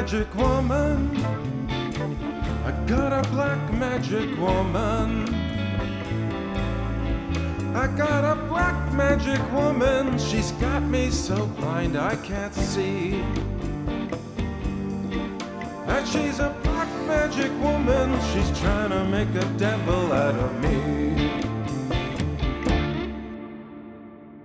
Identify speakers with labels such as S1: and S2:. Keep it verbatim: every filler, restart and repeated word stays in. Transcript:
S1: magic woman. I got a black magic woman. I got a black magic woman. She's got me so blind I can't see. And she's a black magic woman. She's trying to make a devil out of me.